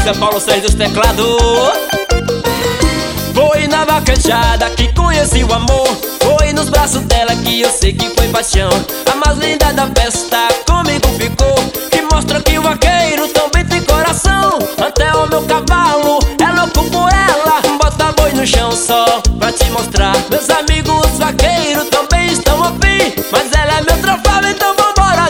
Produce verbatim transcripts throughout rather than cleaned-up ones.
música Paulo Sérgio dos teclados. Foi na vaquejada que conheci o amor. Foi nos braços dela que eu sei que foi paixão. A mais linda da festa comigo ficou, que mostra que o vaqueiro também tem coração. Até o meu cavalo é louco por ela. Bota boi no chão só pra te mostrar. Meus amigos vaqueiros também estão afim, mas ela é meu troféu, então vambora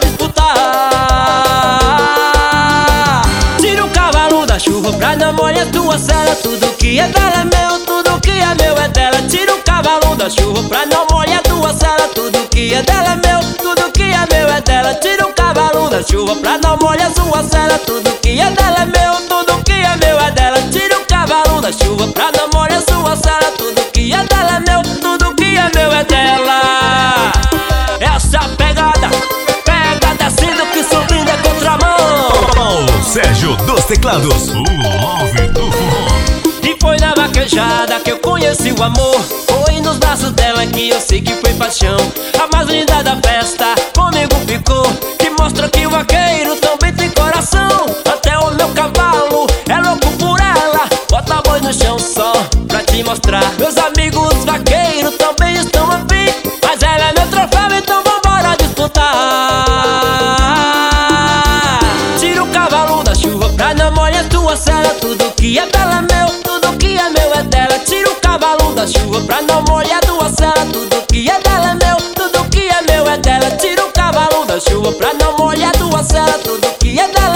disputar. Tira o cavalo da chuva pra não molhar tua cela. Tudo que é dela é meu, tudo que é meu é dela. Tira o cavalo da chuva pra não molhar tua cela. Tudo que é dela é meu, tudo que é meu é dela. Tira o cavalo da chuva pra não molhar sua cela. Tudo que é dela é meu, tudo que é meu é dela. Tira o cavalo da chuva pra não molhar sua cela. Tudo que é dela é meu, tudo que é meu é dela. Essa pegada, pegada sendo que subindo é contramão. Paulo Sérgio dos teclados, o love do forró. E foi na vaquejada que eu conheci o amor. Foi nos braços dela que eu sei que foi paixão. A mais linda da festa comigo ficou, que mostra que o vaqueiro também tem coração. Até o meu cavalo é louco por ela. Bota boi no chão só pra te mostrar. Meus amigos vaqueiros também estão afim, mas ela é meu troféu, então vambora disputar. Tira o cavalo da chuva pra não molhar tua cela. Tudo que é dela é meu, tudo que é meu é dela. Tira o cavalo da chuva pra não molhar tua cela. Tudo que é dela é meu, tudo que é meu é dela. Tira o cavalo da chuva pra não molhar tua cela. Tudo que é dela